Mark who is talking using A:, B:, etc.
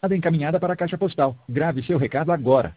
A: encaminhada para a caixa postal. Grave seu recado agora.